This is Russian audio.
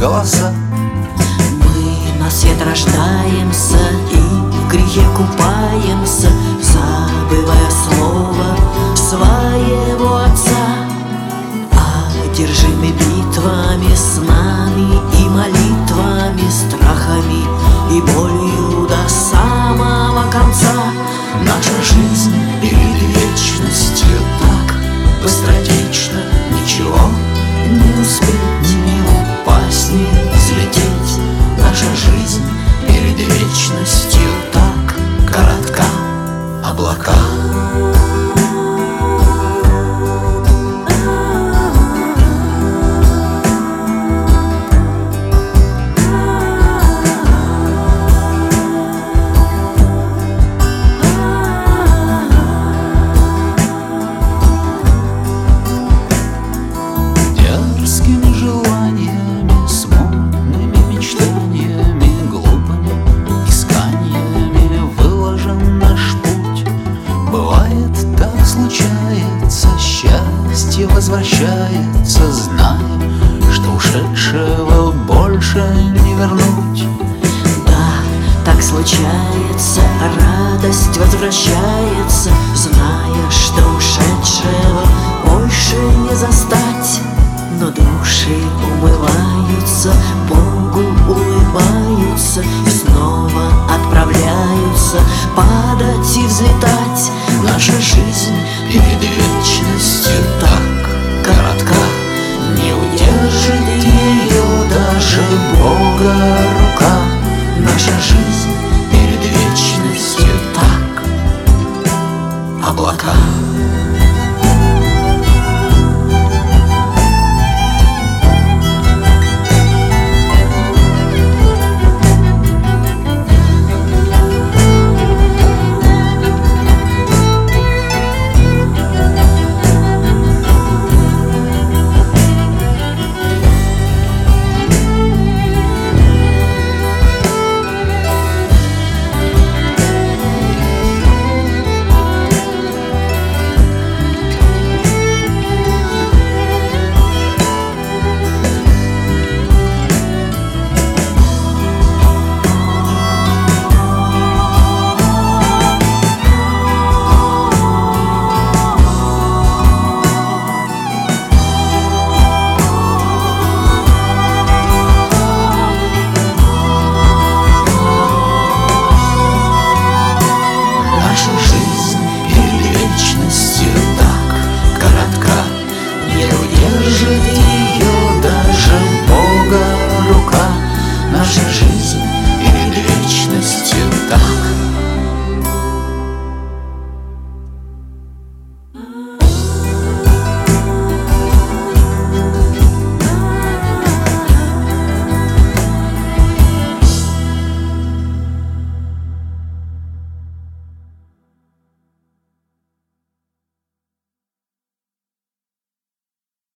голоса. Мы на свет рождаемся и в грехе купаемся, забывая слово своего Отца. Одержимы битвами, снами и молитвами, страхами и болью до самого конца. Наша жизнь перед вечностью так быстротечно, ничего не успеть, не упасть, не взлететь. Наша жизнь перед вечностью так коротка. Облака. Дерзкими желаниями, смутными мечтаниями, глупыми исканиями выложен наш путь. Бывает, так случается, счастье возвращается, зная, что ушедшего больше не вернуть. Да, так случается, радость возвращается, зная, что ушедшего больше не застать. Но души умываются, Богу улыбаются и снова отправляются падать и взлетать. Наша жизнь перед вечностью так коротка, не удержит ее даже Бога рука. Наша жизнь